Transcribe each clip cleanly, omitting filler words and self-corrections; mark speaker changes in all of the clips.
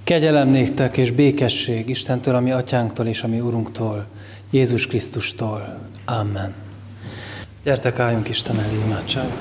Speaker 1: Kegyelem néktek és békesség Istentől, a mi atyánktól és a mi Urunktól, Jézus Krisztustól. Amen. Gyertek, álljunk Isten elé imádságra.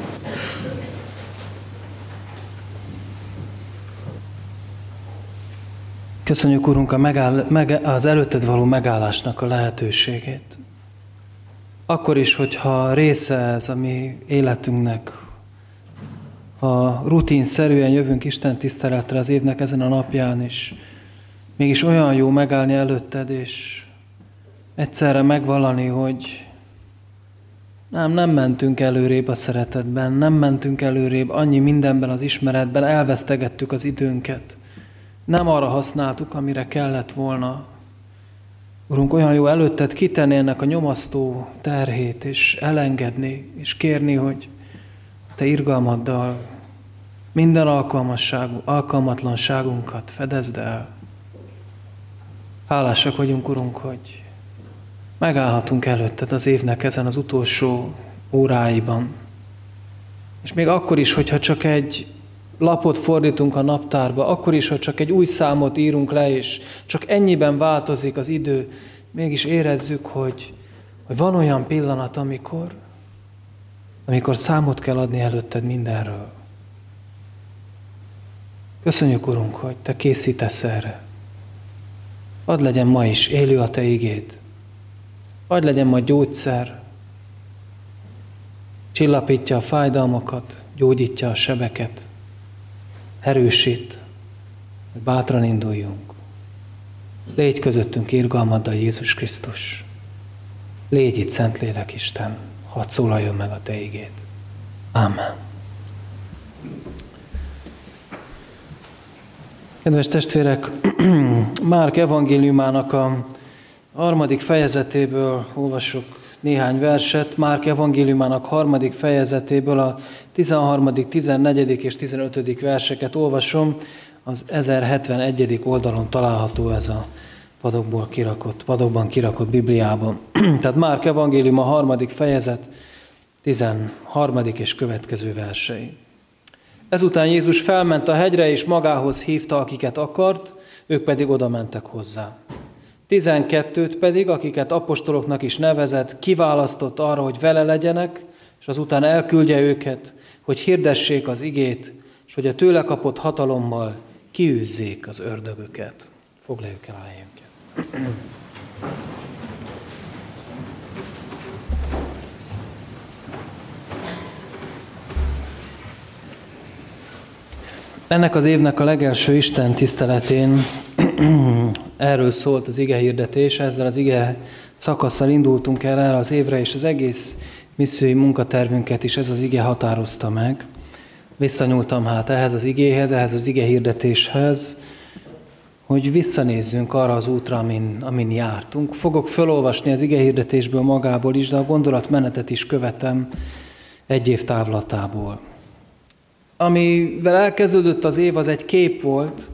Speaker 1: Köszönjük, Urunk, az előtted való megállásnak a lehetőségét. Akkor is, hogyha része ez a mi életünknek, ha rutinszerűen jövünk Isten tiszteletre az évnek ezen a napján is, mégis olyan jó megállni előtted, és egyszerre megvallani, hogy nem mentünk előrébb a szeretetben, nem mentünk előrébb annyi mindenben az ismeretben, elvesztegettük az időnket. Nem arra használtuk, amire kellett volna. Urunk, olyan jó előtted kitenni ennek a nyomasztó terhét, és elengedni, és kérni, hogy Te irgalmaddal minden alkalmatlanságunkat fedezd el. Hálásak vagyunk, Urunk, hogy megállhatunk előtted az évnek ezen az utolsó óráiban. És még akkor is, hogyha csak egy lapot fordítunk a naptárba, akkor is, hogy csak egy új számot írunk le, és csak ennyiben változik az idő, mégis érezzük, hogy van olyan pillanat, amikor számot kell adni előtted mindenről. Köszönjük, Urunk, hogy Te készítesz erre. Hadd legyen ma is élő a Te igéd. Hadd legyen ma gyógyszer. Csillapítja a fájdalmakat, gyógyítja a sebeket. Erősít, hogy bátran induljunk. Légy közöttünk irgalmaddal, Jézus Krisztus. Légy itt, Szentlélek Isten, hadd szólaljon meg a Te igéd. Amen. Kedves testvérek, Márk evangéliumának a 3. fejezetéből olvasok néhány verset. Márk evangéliumának 3. fejezetéből a 13., 14. és 15. verseket olvasom. Az 1071. oldalon található ez a padokban kirakott Bibliában. Tehát Márk evangélium a 3. fejezet, 13. és következő versei. Ezután Jézus felment a hegyre, és magához hívta, akiket akart, ők pedig oda mentek hozzá. 12 pedig, akiket apostoloknak is nevezett, kiválasztott arra, hogy vele legyenek, és azután elküldje őket, hogy hirdessék az igét, és hogy a tőle kapott hatalommal kiűzzék az ördögöket. Foglaljuk el helyünket. Ennek az évnek a legelső Isten tiszteletén erről szólt az ige hirdetés, ezzel az ige szakasszal indultunk el erre az évre, és az egész missziói munkatervünket is ez az ige határozta meg. Visszanyúltam hát ehhez az igéhez, ehhez az ige hirdetéshez, hogy visszanézzünk arra az útra, amin jártunk. Fogok felolvasni az ige hirdetésből magából is, de a gondolatmenetet is követem egy év távlatából. Amivel elkezdődött az év, az egy kép volt,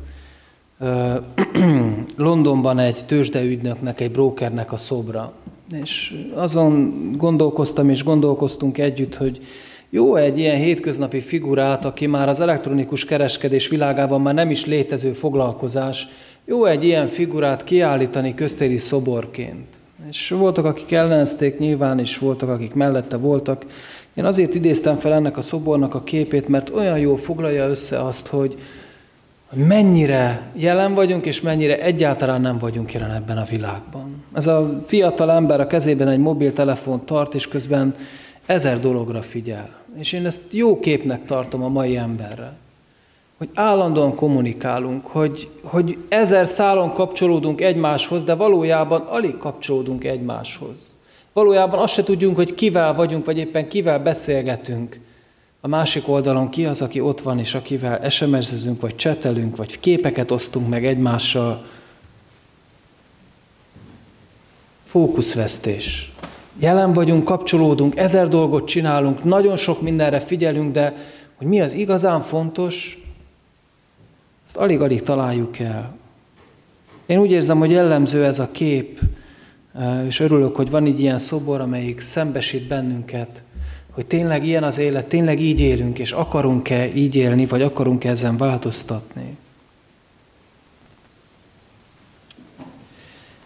Speaker 1: Londonban egy tőzsdeügynöknek, egy brokernek a szobra. És azon gondolkoztam és gondolkoztunk együtt, hogy jó egy ilyen hétköznapi figurát, aki már az elektronikus kereskedés világában már nem is létező foglalkozás, jó egy ilyen figurát kiállítani köztéri szoborként. És voltak, akik ellenezték nyilván, és voltak, akik mellette voltak. Én azért idéztem fel ennek a szobornak a képét, mert olyan jól foglalja össze azt, hogy mennyire jelen vagyunk, és mennyire egyáltalán nem vagyunk jelen ebben a világban. Ez a fiatal ember a kezében egy mobiltelefont tart, és közben 1000 dologra figyel. És én ezt jó képnek tartom a mai emberre. Hogy állandóan kommunikálunk, hogy 1000 szálon kapcsolódunk egymáshoz, de valójában alig kapcsolódunk egymáshoz. Valójában azt se tudjunk, hogy kivel vagyunk, vagy éppen kivel beszélgetünk. A másik oldalon ki az, aki ott van, és akivel SMS-ezünk, vagy csetelünk, vagy képeket osztunk meg egymással. Fókuszvesztés. Jelen vagyunk, kapcsolódunk, 1000 dolgot csinálunk, nagyon sok mindenre figyelünk, de hogy mi az igazán fontos, ezt alig-alig találjuk el. Én úgy érzem, hogy jellemző ez a kép, és örülök, hogy van így ilyen szobor, amelyik szembesít bennünket, hogy tényleg ilyen az élet, tényleg így élünk, és akarunk-e így élni, vagy akarunk-e ezen változtatni.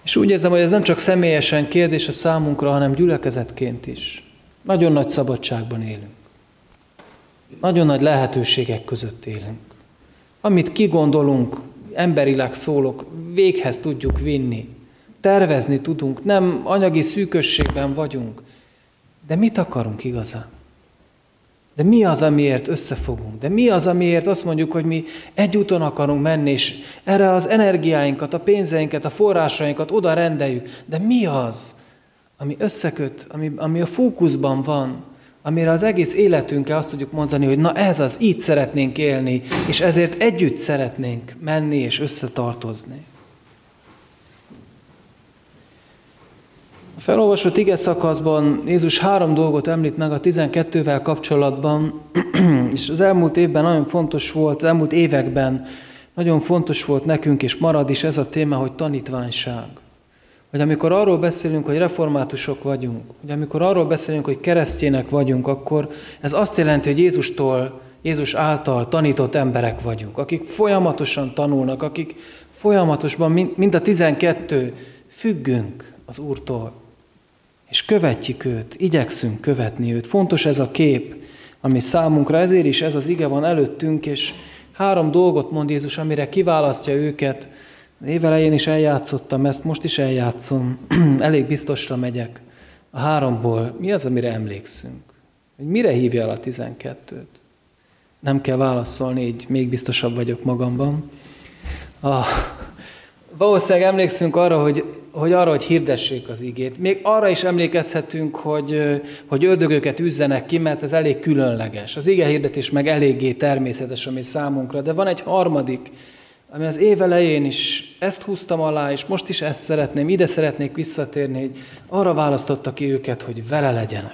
Speaker 1: És úgy érzem, hogy ez nem csak személyesen kérdés a számunkra, hanem gyülekezetként is. Nagyon nagy szabadságban élünk. Nagyon nagy lehetőségek között élünk. Amit kigondolunk, emberileg szólok, véghez tudjuk vinni. Tervezni tudunk, nem anyagi szűkösségben vagyunk. De mit akarunk igazán? De mi az, amiért összefogunk? De mi az, amiért azt mondjuk, hogy mi egy úton akarunk menni, és erre az energiáinkat, a pénzeinket, a forrásainkat oda rendeljük? De mi az, ami összeköt, ami a fókuszban van, amire az egész életünkkel azt tudjuk mondani, hogy na ez az, így szeretnénk élni, és ezért együtt szeretnénk menni és összetartozni. A felolvasott ige szakaszban Jézus 3 dolgot említ meg a 12-vel kapcsolatban, és az elmúlt évben nagyon fontos volt, az elmúlt években nagyon fontos volt nekünk, és marad is ez a téma, hogy tanítványság. Vagy amikor arról beszélünk, hogy reformátusok vagyunk, vagy amikor arról beszélünk, hogy keresztjének vagyunk, akkor ez azt jelenti, hogy Jézus által tanított emberek vagyunk, akik folyamatosan tanulnak, akik folyamatosan, mint a 12, függünk az Úrtól, és követjük őt, igyekszünk követni őt. Fontos ez a kép, ami számunkra, ezért is ez az ige van előttünk, és 3 dolgot mond Jézus, amire kiválasztja őket. Évelején is eljátszottam ezt, most is eljátszom, elég biztosra megyek. A 3-ból mi az, amire emlékszünk? Hogy mire hívja el a 12-t? Nem kell válaszolni, így még biztosabb vagyok magamban. Valószínűleg emlékszünk arra, hogy hirdessék az igét. Még arra is emlékezhetünk, hogy ördögöket üzzenek ki, mert ez elég különleges. Az ige hirdetés meg eléggé természetes, ami számunkra. De van egy harmadik, ami az év elején is ezt húztam alá, és most is ezt szeretném, ide szeretnék visszatérni, hogy arra választotta ki őket, hogy vele legyenek.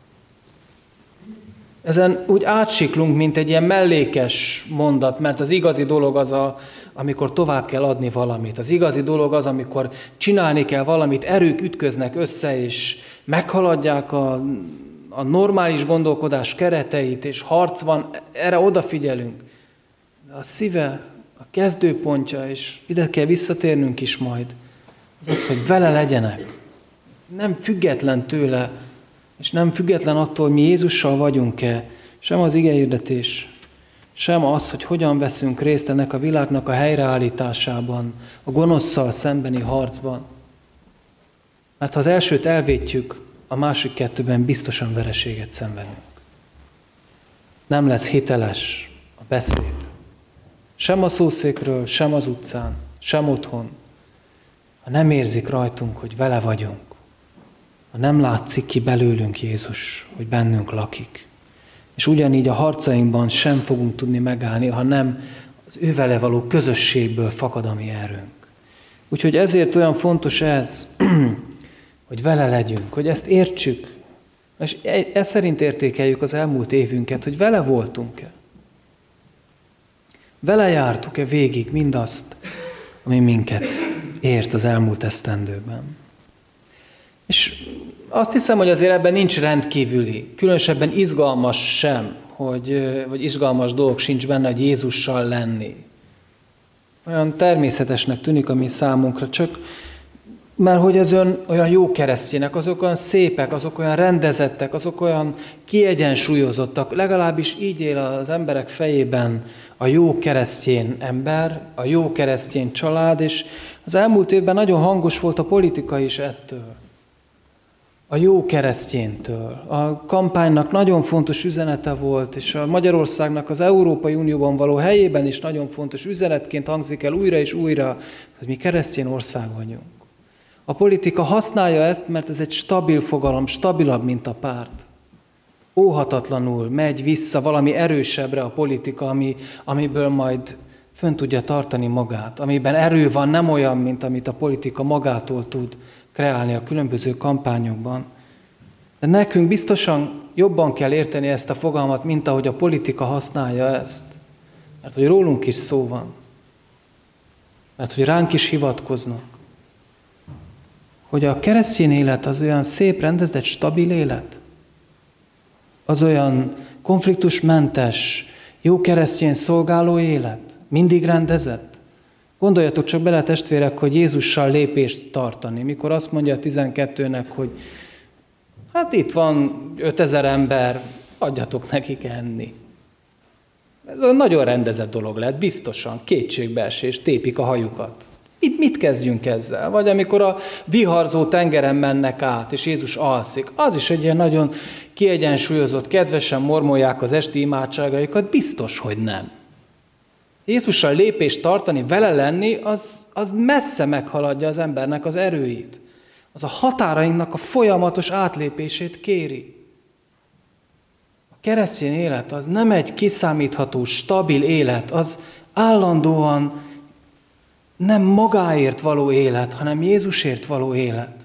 Speaker 1: Ezen úgy átsiklunk, mint egy ilyen mellékes mondat, mert az igazi dolog az, amikor tovább kell adni valamit. Az igazi dolog az, amikor csinálni kell valamit, erők ütköznek össze, és meghaladják a normális gondolkodás kereteit, és harc van, erre odafigyelünk. De a szíve, a kezdőpontja, és ide kell visszatérnünk is majd, az, hogy vele legyenek. Nem független tőle, és nem független attól, hogy mi Jézussal vagyunk-e, sem az igehirdetés, sem az, hogy hogyan veszünk részt ennek a világnak a helyreállításában, a gonoszszal szembeni harcban. Mert ha az elsőt elvétjük, a másik 2-ben biztosan vereséget szenvedünk. Nem lesz hiteles a beszéd. Sem a szószékről, sem az utcán, sem otthon. Ha nem érzik rajtunk, hogy vele vagyunk, ha nem látszik ki belőlünk Jézus, hogy bennünk lakik. És ugyanígy a harcainkban sem fogunk tudni megállni, ha nem az ő vele való közösségből fakad a mi erőnk. Úgyhogy ezért olyan fontos ez, hogy vele legyünk, hogy ezt értsük, és ez szerint értékeljük az elmúlt évünket, hogy vele voltunk-e. Vele jártuk-e végig mindazt, ami minket ért az elmúlt esztendőben. És azt hiszem, hogy azért ebben nincs rendkívüli, különösebben izgalmas sem, vagy izgalmas dolog sincs benne, hogy Jézussal lenni. Olyan természetesnek tűnik a mi számunkra, csak mert hogy az olyan jó keresztjének, azok olyan szépek, azok olyan rendezettek, azok olyan kiegyensúlyozottak, legalábbis így él az emberek fejében a jó keresztjén ember, a jó keresztjén család, és az elmúlt évben nagyon hangos volt a politika is ettől. A jó keresztjéntől. A kampánynak nagyon fontos üzenete volt, és a Magyarországnak az Európai Unióban való helyében is nagyon fontos üzenetként hangzik el újra és újra, hogy mi keresztény ország vagyunk. A politika használja ezt, mert ez egy stabil fogalom, stabilabb, mint a párt. Óhatatlanul megy vissza valami erősebbre a politika, amiből majd fönn tudja tartani magát. Amiben erő van, nem olyan, mint amit a politika magától tud kreálni a különböző kampányokban. De nekünk biztosan jobban kell érteni ezt a fogalmat, mint ahogy a politika használja ezt. Mert hogy rólunk is szó van. Mert hogy ránk is hivatkoznak. Hogy a keresztény élet az olyan szép, rendezett, stabil élet. Az olyan konfliktusmentes, jó keresztény szolgáló élet. Mindig rendezett. Gondoljatok csak bele, testvérek, hogy Jézussal lépést tartani. Mikor azt mondja a 12-nek, hogy hát itt van 5000 ember, adjatok nekik enni. Ez nagyon rendezett dolog lett, biztosan, kétségbeesés, tépik a hajukat. Mit kezdjünk ezzel? Vagy amikor a viharzó tengeren mennek át, és Jézus alszik, az is egy ilyen nagyon kiegyensúlyozott, kedvesen mormolják az esti imádságaikat, biztos, hogy nem. Jézussal lépést tartani, vele lenni, az messze meghaladja az embernek az erőit. Az a határainknak a folyamatos átlépését kéri. A keresztény élet az nem egy kiszámítható, stabil élet, az állandóan nem magáért való élet, hanem Jézusért való élet.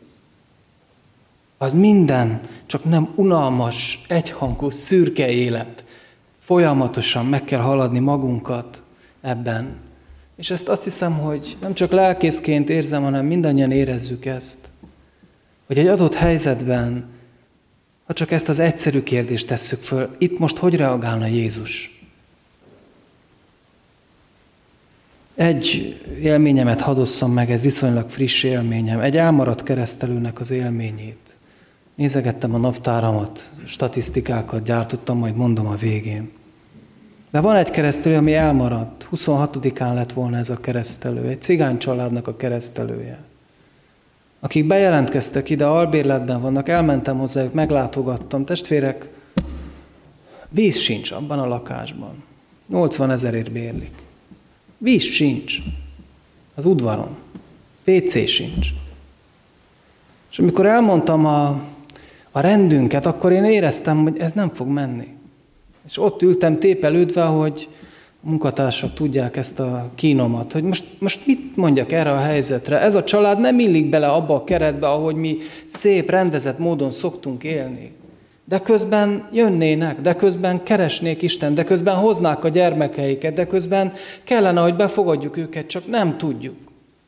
Speaker 1: Az minden, csak nem unalmas, egyhangú, szürke élet. Folyamatosan meg kell haladni magunkat ebben. És ezt azt hiszem, hogy nem csak lelkészként érzem, hanem mindannyian érezzük ezt. Hogy egy adott helyzetben, ha csak ezt az egyszerű kérdést tesszük föl, itt most hogy reagálna Jézus? Egy élményemet hadd osszam meg, ez viszonylag friss élményem, egy elmaradt keresztelőnek az élményét. Nézegettem a naptáramat, statisztikákat gyártottam, majd mondom a végén. De van egy keresztelő, ami elmaradt. 26-án lett volna ez a keresztelő, egy cigány családnak a keresztelője. Akik bejelentkeztek ide, albérletben vannak, elmentem hozzájuk, meglátogattam. Testvérek, víz sincs abban a lakásban. 80 000-ért bérlik. Víz sincs az udvaron. WC sincs. És amikor elmondtam a rendünket, akkor én éreztem, hogy ez nem fog menni. És ott ültem tépelődve, hogy a munkatársak tudják ezt a kínomat, hogy most mit mondjak erre a helyzetre. Ez a család nem illik bele abba a keretbe, ahogy mi szép, rendezett módon szoktunk élni. De közben jönnének, de közben keresnék Isten, de közben hoznák a gyermekeiket, de közben kellene, hogy befogadjuk őket, csak nem tudjuk.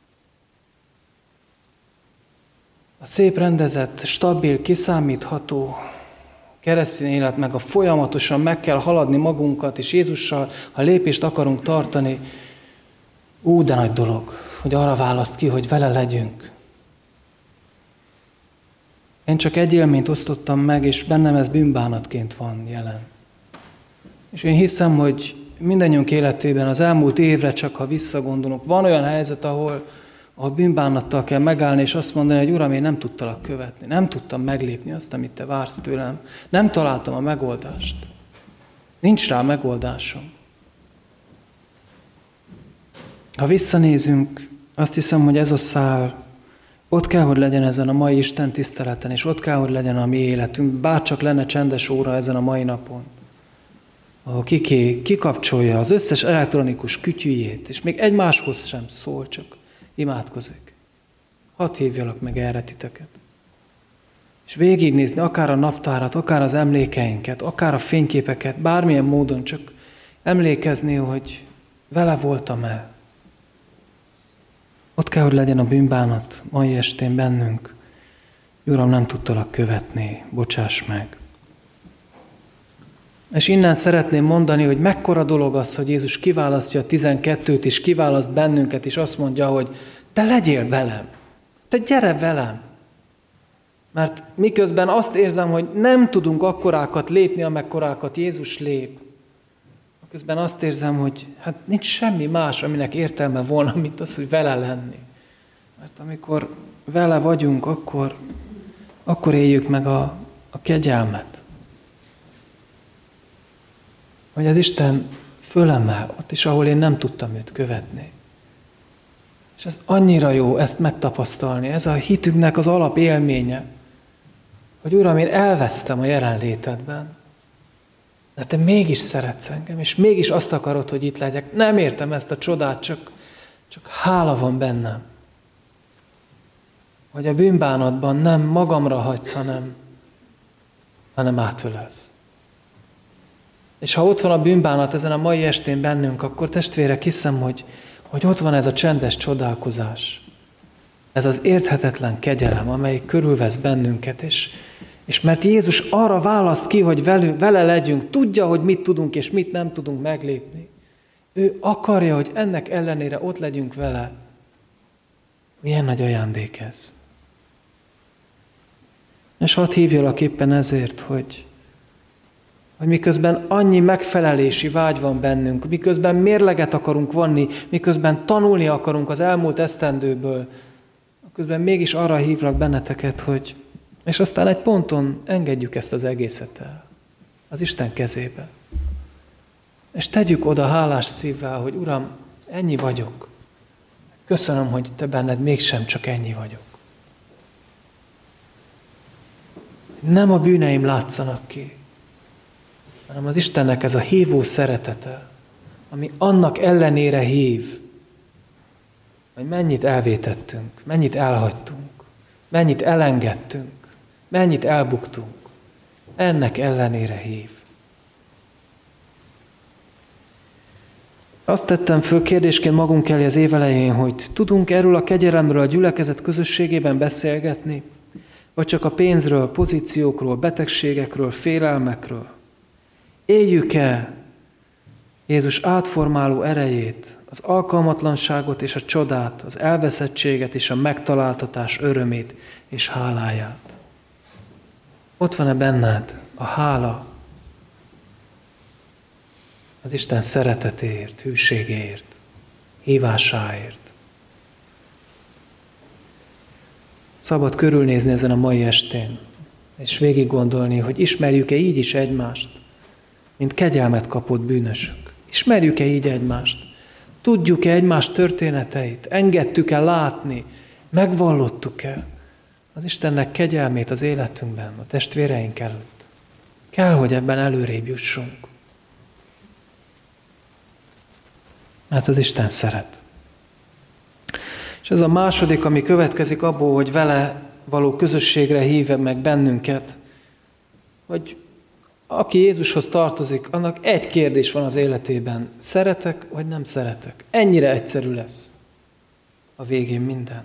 Speaker 1: A szép, rendezett, stabil, kiszámítható keresztény élet, meg a folyamatosan meg kell haladni magunkat, és Jézussal, ha lépést akarunk tartani, de nagy dolog, hogy arra választ ki, hogy vele legyünk. Én csak egy élményt osztottam meg, és bennem ez bűnbánatként van jelen. És én hiszem, hogy mindannyiunk életében az elmúlt évre csak, ha visszagondolunk, van olyan helyzet, ahol bűnbánattal kell megállni, és azt mondani, hogy Uram, én nem tudtalak követni, nem tudtam meglépni azt, amit Te vársz tőlem, nem találtam a megoldást. Nincs rá megoldásom. Ha visszanézünk, azt hiszem, hogy ez a szál ott kell, hogy legyen ezen a mai Isten tiszteleten, és ott kell, hogy legyen a mi életünk, bárcsak lenne csendes óra ezen a mai napon, ahol kikapcsolja az összes elektronikus kütyűjét, és még egymáshoz sem szól, csak imádkozik. Hadd hívjalak meg erre titeket. És végignézni akár a naptárat, akár az emlékeinket, akár a fényképeket, bármilyen módon csak emlékezni, hogy vele voltam-e. Ott kell, hogy legyen a bűnbánat mai estén bennünk. Uram, nem tudtalak követni, bocsáss meg. És innen szeretném mondani, hogy mekkora dolog az, hogy Jézus kiválasztja a 12-t, és kiválaszt bennünket, és azt mondja, hogy te legyél velem, te gyere velem. Mert miközben azt érzem, hogy nem tudunk akkorákat lépni, amekkorákat Jézus lép, közben azt érzem, hogy hát nincs semmi más, aminek értelme volna, mint az, hogy vele lenni. Mert amikor vele vagyunk, akkor éljük meg a kegyelmet. Hogy az Isten fölemel ott is, ahol én nem tudtam őt követni. És ez annyira jó ezt megtapasztalni, ez a hitünknek az alapélménye, hogy Uram, én elvesztem a jelenlétedben, de te mégis szeretsz engem, és mégis azt akarod, hogy itt legyek. Nem értem ezt a csodát, csak hála van bennem. Hogy a bűnbánatban nem magamra hagysz, hanem átölelsz. És ha ott van a bűnbánat ezen a mai estén bennünk, akkor testvérek, hiszem, hogy ott van ez a csendes csodálkozás. Ez az érthetetlen kegyelem, amely körülvesz bennünket, és mert Jézus arra választ ki, hogy vele legyünk, tudja, hogy mit tudunk és mit nem tudunk meglépni. Ő akarja, hogy ennek ellenére ott legyünk vele. Milyen nagy ajándék ez. És hadd hívjalak éppen ezért, hogy miközben annyi megfelelési vágy van bennünk, miközben mérleget akarunk vonni, miközben tanulni akarunk az elmúlt esztendőből, közben mégis arra hívlak benneteket, hogy és aztán egy ponton engedjük ezt az egészet el az Isten kezébe. És tegyük oda hálás szívvel, hogy Uram, ennyi vagyok. Köszönöm, hogy Te benned mégsem csak ennyi vagyok. Nem a bűneim látszanak ki, hanem az Istennek ez a hívó szeretete, ami annak ellenére hív, hogy mennyit elvétettünk, mennyit elhagytunk, mennyit elengedtünk, mennyit elbuktunk. Ennek ellenére hív. Azt tettem föl kérdésként magunk elé az év elején, hogy tudunk erről a kegyelemről a gyülekezet közösségében beszélgetni, vagy csak a pénzről, pozíciókról, betegségekről, félelmekről. Éljük-e Jézus átformáló erejét, az alkalmatlanságot és a csodát, az elveszettséget és a megtaláltatás örömét és háláját? Ott van-e benned a hála az Isten szeretetéért, hűségéért, hívásáért? Szabad körülnézni ezen a mai estén, és végig gondolni, hogy ismerjük-e így is egymást, mint kegyelmet kapott bűnösök. Ismerjük-e így egymást? Tudjuk-e egymás történeteit? Engedtük-e látni? Megvallottuk-e az Istennek kegyelmét az életünkben, a testvéreink előtt? Kell, hogy ebben előrébb jussunk. Mert az Isten szeret. És ez a második, ami következik abból, hogy vele való közösségre hív meg bennünket, hogy aki Jézushoz tartozik, annak egy kérdés van az életében. Szeretek, vagy nem szeretek? Ennyire egyszerű lesz a végén minden.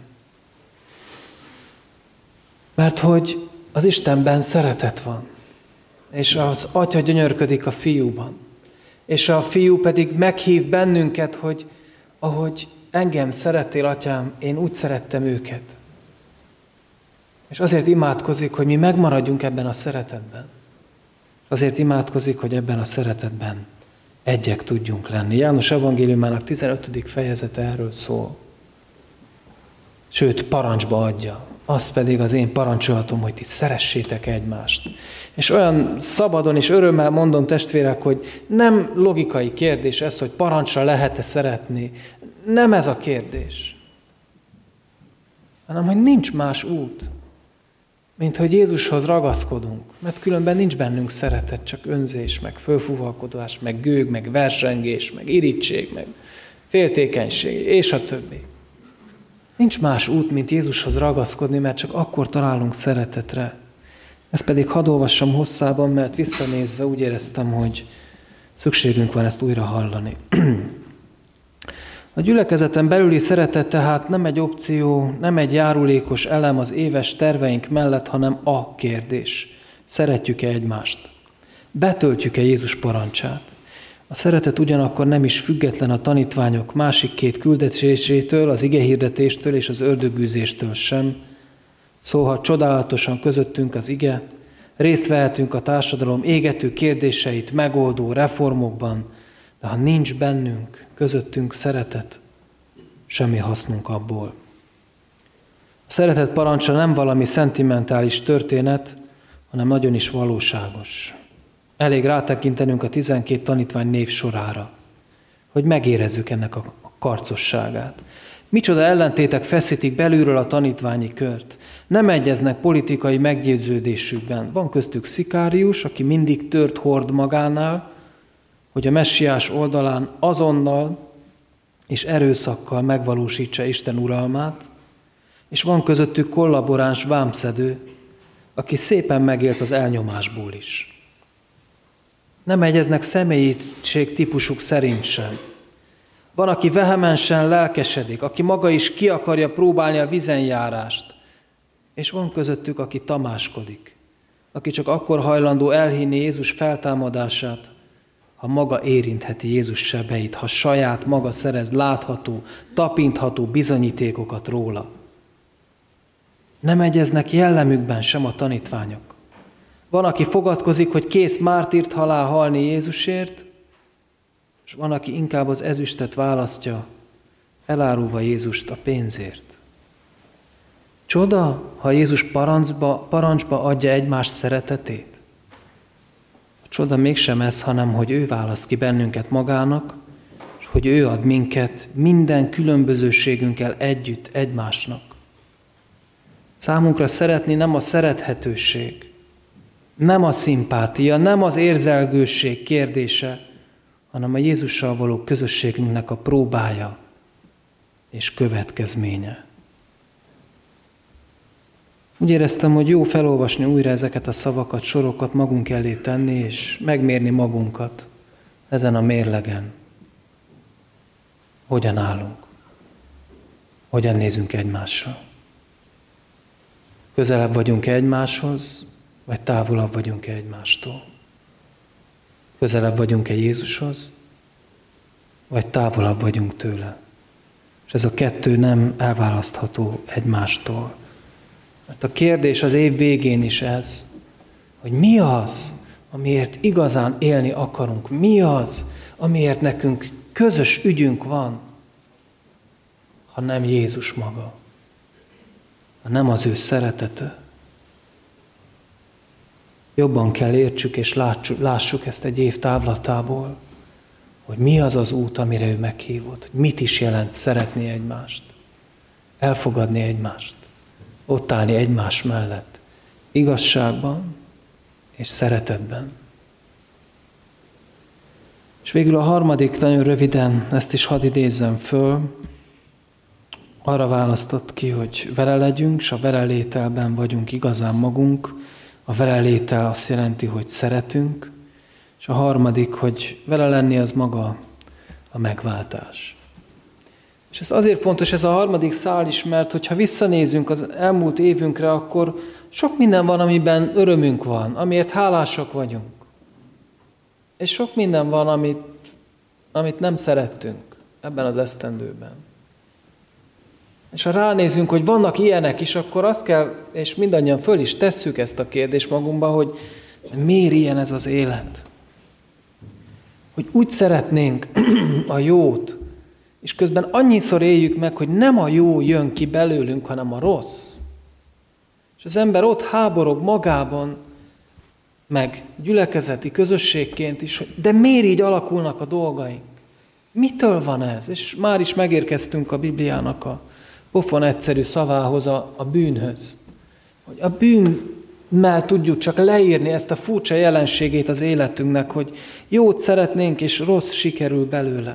Speaker 1: Mert hogy az Istenben szeretet van, és az Atya gyönyörködik a Fiúban, és a Fiú pedig meghív bennünket, hogy ahogy engem szerettél, Atyám, én úgy szerettem őket. És azért imádkozik, hogy mi megmaradjunk ebben a szeretetben. Azért imádkozik, hogy ebben a szeretetben egyek tudjunk lenni. János evangéliumának 15. fejezete erről szól. Sőt, parancsba adja. Az pedig az én parancsolatom, hogy ti szeressétek egymást. És olyan szabadon és örömmel mondom, testvérek, hogy nem logikai kérdés ez, hogy parancsra lehet-e szeretni. Nem ez a kérdés. Hanem, hogy nincs más út, mint hogy Jézushoz ragaszkodunk, mert különben nincs bennünk szeretet, csak önzés, meg fölfúvalkodás, meg gőg, meg versengés, meg irigység, meg féltékenység, és a többi. Nincs más út, mint Jézushoz ragaszkodni, mert csak akkor találunk szeretetre. Ezt pedig hadd olvassam hosszában, mert visszanézve úgy éreztem, hogy szükségünk van ezt újra hallani. A gyülekezeten belüli szeretet tehát nem egy opció, nem egy járulékos elem az éves terveink mellett, hanem a kérdés. Szeretjük-e egymást? Betöltjük-e Jézus parancsát? A szeretet ugyanakkor nem is független a tanítványok másik két küldetésétől, az igehirdetéstől és az ördögűzéstől sem. Szólhat csodálatosan közöttünk az ige, részt vehetünk a társadalom égető kérdéseit megoldó reformokban, de ha nincs bennünk, közöttünk szeretet, semmi hasznunk abból. A szeretet parancsa nem valami szentimentális történet, hanem nagyon is valóságos. Elég rátekintenünk a 12 tanítvány név sorára, hogy megérezzük ennek a karcosságát. Micsoda ellentétek feszítik belülről a tanítványi kört. Nem egyeznek politikai meggyőződésükben. Van köztük Szikárius, aki mindig tört hord magánál, hogy a messiás oldalán azonnal és erőszakkal megvalósítsa Isten uralmát, és van közöttük kollaboráns vámszedő, aki szépen megélt az elnyomásból is. Nem egyeznek személyiség típusuk szerint sem. Van, aki vehemensen lelkesedik, aki maga is ki akarja próbálni a vizenjárást, és van közöttük, aki tamáskodik, aki csak akkor hajlandó elhinni Jézus feltámadását, ha maga érintheti Jézus sebeit, ha saját maga szerez látható, tapintható bizonyítékokat róla. Nem egyeznek jellemükben sem a tanítványok. Van, aki fogadkozik, hogy kész mártírt halál halni Jézusért, és van, aki inkább az ezüstet választja, elárulva Jézust a pénzért. Csoda, ha Jézus parancsba adja egymás szeretetét. A csoda mégsem ez, hanem hogy ő választ ki bennünket magának, és hogy ő ad minket minden különbözőségünkkel együtt egymásnak. Számunkra szeretni nem a szerethetőség, nem a szimpátia, nem az érzelgőség kérdése, hanem a Jézussal való közösségünknek a próbája és következménye. Úgy éreztem, hogy jó felolvasni újra ezeket a szavakat, sorokat magunk elé tenni, és megmérni magunkat ezen a mérlegen. Hogyan állunk? Hogyan nézünk egymásra? Közelebb vagyunk-e egymáshoz, vagy távolabb vagyunk-e egymástól? Közelebb vagyunk-e Jézushoz, vagy távolabb vagyunk tőle? És ez a kettő nem elválasztható egymástól. Mert a kérdés az év végén is ez, hogy mi az, amiért igazán élni akarunk, mi az, amiért nekünk közös ügyünk van, ha nem Jézus maga, ha nem az ő szeretete. Jobban kell értsük és lássuk ezt egy év távlatából, hogy mi az az út, amire ő meghívott, hogy mit is jelent szeretni egymást, elfogadni egymást, ott állni egymás mellett, igazságban és szeretetben. És végül a harmadik, nagyon röviden, ezt is hadd idézzem föl, arra választott ki, hogy vele legyünk, és a vele lételben vagyunk igazán magunk. A vele létel azt jelenti, hogy szeretünk, és a harmadik, hogy vele lenni, az maga a megváltás. És ez azért fontos, ez a harmadik szál is, mert hogyha visszanézünk az elmúlt évünkre, akkor sok minden van, amiben örömünk van, amiért hálásak vagyunk. És sok minden van, amit nem szerettünk ebben az esztendőben. És ha ránézünk, hogy vannak ilyenek is, akkor azt kell, és mindannyian föl is tesszük ezt a kérdést magunkba, hogy miért ilyen ez az élet? Hogy úgy szeretnénk a jót, és közben annyiszor éljük meg, hogy nem a jó jön ki belőlünk, hanem a rossz. És az ember ott háborog magában, meg gyülekezeti közösségként is, de miért így alakulnak a dolgaink? Mitől van ez? És már is megérkeztünk a Bibliának a pofon egyszerű szavához, a bűnhöz. Hogy a bűnnel tudjuk csak leírni ezt a furcsa jelenségét az életünknek, hogy jót szeretnénk, és rossz sikerül belőle.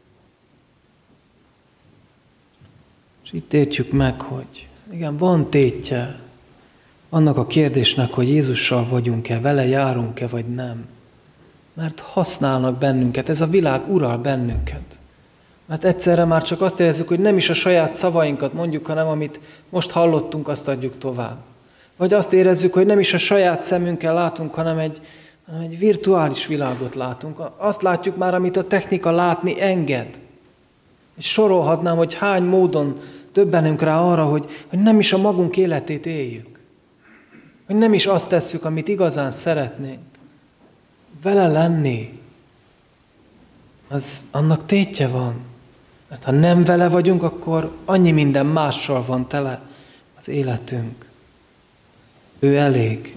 Speaker 1: És itt értjük meg, hogy igen, van tétje annak a kérdésnek, hogy Jézussal vagyunk-e, vele járunk-e, vagy nem. Mert használnak bennünket, ez a világ ural bennünket. Mert egyszerre már csak azt érezzük, hogy nem is a saját szavainkat mondjuk, hanem amit most hallottunk, azt adjuk tovább. Vagy azt érezzük, hogy nem is a saját szemünkkel látunk, hanem egy virtuális világot látunk. Azt látjuk már, amit a technika látni enged. És sorolhatnám, hogy hány módon döbbenünk rá arra, hogy nem is a magunk életét éljük. Hogy nem is azt tesszük, amit igazán szeretnénk. Vele lenni, annak tétje van. Mert ha nem vele vagyunk, akkor annyi minden mással van tele az életünk. Ő elég.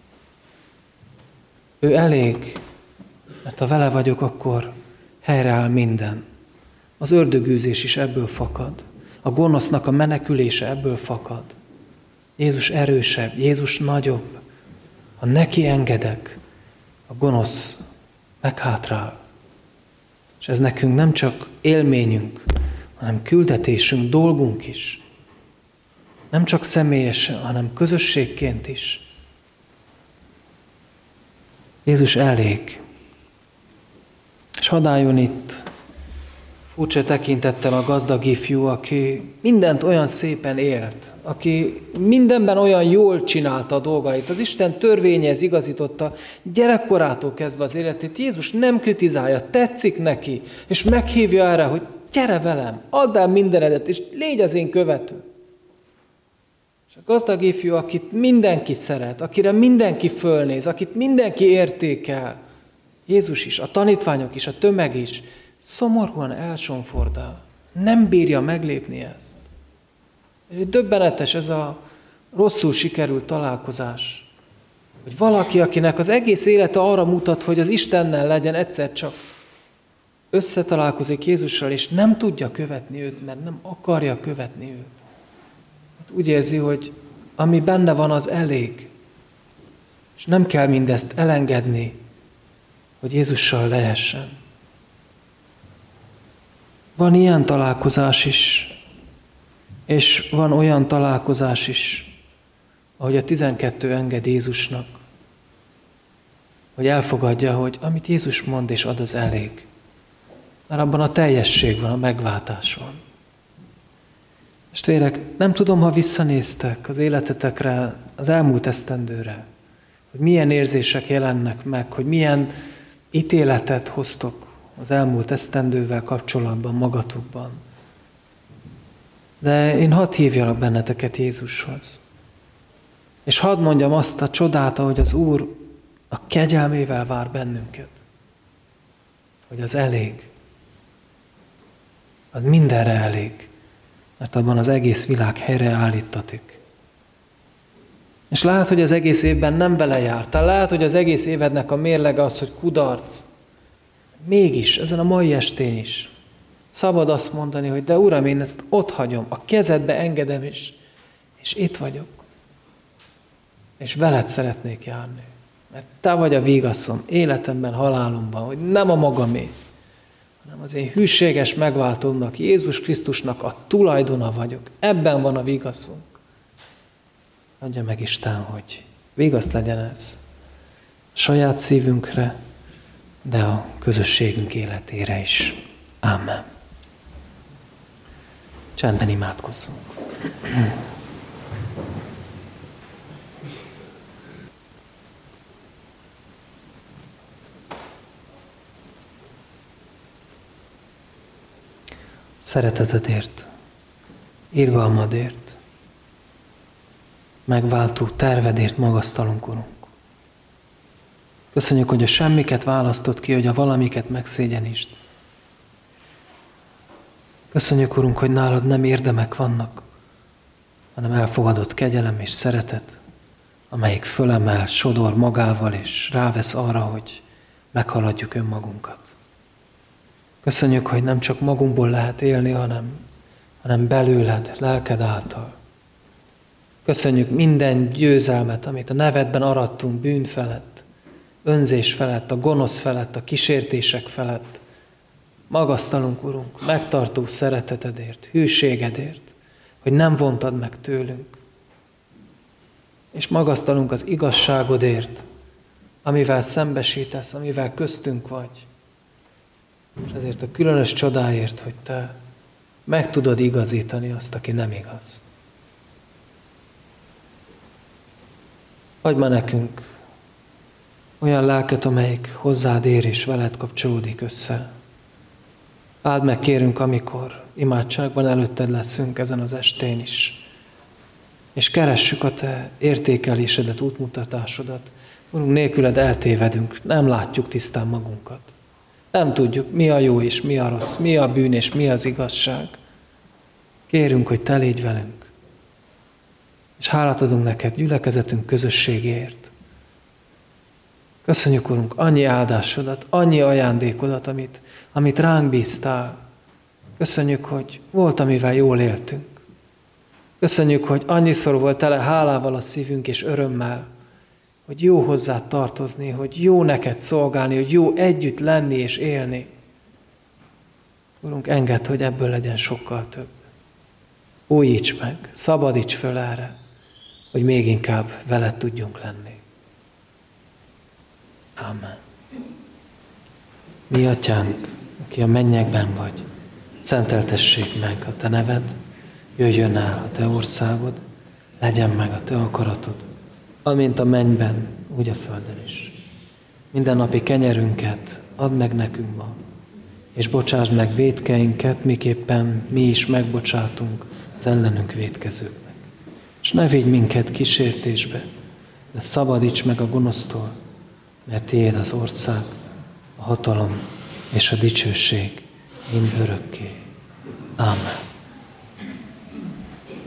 Speaker 1: Ő elég. Mert ha vele vagyok, akkor helyreáll minden. Az ördögűzés is ebből fakad. A gonosznak a menekülése ebből fakad. Jézus erősebb, Jézus nagyobb. Ha neki engedek, a gonosz meghátrál. És ez nekünk nem csak élményünk, hanem küldetésünk, dolgunk is. Nem csak személyesen, hanem közösségként is. Jézus elég. És hadd álljon itt furcsa tekintettel a gazdag ifjú, aki mindent olyan szépen élt, aki mindenben olyan jól csinálta a dolgait, az Isten törvényhez igazította gyerekkorától kezdve az életét. Jézus nem kritizálja, tetszik neki, és meghívja erre, hogy gyere velem, add el mindenedet, és légy az én követő. És a gazdag ifjú, akit mindenki szeret, akire mindenki fölnéz, akit mindenki értékel, Jézus is, a tanítványok is, a tömeg is, szomorúan elsonfordál. Nem bírja meglépni ezt. Döbbenetes ez a rosszul sikerült találkozás. Hogy valaki, akinek az egész élete arra mutat, hogy az Istennel legyen, egyszer csak összetalálkozik Jézussal, és nem tudja követni őt, mert nem akarja követni őt. Hát úgy érzi, hogy ami benne van, az elég. És nem kell mindezt elengedni, hogy Jézussal lehessen. Van ilyen találkozás is, és van olyan találkozás is, ahogy a 12 enged Jézusnak, hogy elfogadja, hogy amit Jézus mond és ad, az elég. Mert abban a teljesség van, a megváltás van. Testvérek, nem tudom, ha visszanéztek az életetekre, az elmúlt esztendőre, hogy milyen érzések jelennek meg, hogy milyen ítéletet hoztok az elmúlt esztendővel kapcsolatban, magatokban. De én hadd hívjalak benneteket Jézushoz. És hadd mondjam azt a csodát, ahogy az Úr a kegyelmével vár bennünket. Hogy az elég. Az mindenre elég. Mert abban az egész világ helyreállítatik. És lehet, hogy az egész évben nem vele jártál. Lehet, hogy az egész évednek a mérlege az, hogy kudarc. Mégis, ezen a mai estén is szabad azt mondani, hogy de Uram, én ezt ott hagyom, a kezedbe engedem is, és itt vagyok. És veled szeretnék járni. Mert te vagy a vigaszom életemben, halálomban, hogy nem a magamé, hanem az én hűséges megváltómnak, Jézus Krisztusnak a tulajdona vagyok. Ebben van a vigaszunk. Adja meg Isten, hogy vigasz legyen ez a saját szívünkre, de a közösségünk életére is. Ámen. Csendben imádkozzunk. Szeretetedért, irgalmadért, megváltó tervedért magasztalunk, Urunk. Köszönjük, hogy a semmiket választott ki, hogy a valamiket megszégyenítsd. Köszönjük, Urunk, hogy nálad nem érdemek vannak, hanem elfogadott kegyelem és szeretet, amelyik fölemel, sodor magával és rávesz arra, hogy meghaladjuk önmagunkat. Köszönjük, hogy nem csak magunkból lehet élni, hanem belőled, lelked által. Köszönjük minden győzelmet, amit a nevedben arattunk bűn felett, önzés felett, a gonosz felett, a kísértések felett. Magasztalunk, Urunk, megtartó szeretetedért, hűségedért, hogy nem vontad meg tőlünk. És magasztalunk az igazságodért, amivel szembesítesz, amivel köztünk vagy. És ezért a különös csodáért, hogy te meg tudod igazítani azt, aki nem igaz. Adj ma nekünk olyan lelket, amelyik hozzád ér és veled kapcsolódik össze. Áld meg, kérünk, amikor imádságban előtted leszünk ezen az estén is. És keressük a te értékelésedet, útmutatásodat. Urunk, nélküled eltévedünk, nem látjuk tisztán magunkat. Nem tudjuk, mi a jó és mi a rossz, mi a bűn és mi az igazság. Kérünk, hogy te légy velünk. És hálát adunk neked gyülekezetünk közösségéért. Köszönjük, Urunk, annyi áldásodat, annyi ajándékodat, amit ránk bíztál. Köszönjük, hogy volt, amivel jól éltünk. Köszönjük, hogy annyiszor volt tele hálával a szívünk és örömmel, hogy jó hozzád tartozni, hogy jó neked szolgálni, hogy jó együtt lenni és élni. Urunk, engedd, hogy ebből legyen sokkal több. Újíts meg, szabadíts föl erre, hogy még inkább veled tudjunk lenni. Amen. Mi Atyánk, aki a mennyekben vagy, Szenteltessék meg a Te neved, jöjjön el a Te országod, legyen meg a Te akaratod, amint a mennyben, úgy a földön is. Mindennapi kenyerünket add meg nekünk ma, és bocsásd meg vétkeinket, miképpen mi is megbocsátunk az ellenünk vétkezőknek. És ne vigy minket kísértésbe, de szabadíts meg a gonosztól, mert Tiéd az ország, a hatalom és a dicsőség mind örökké. Ámen.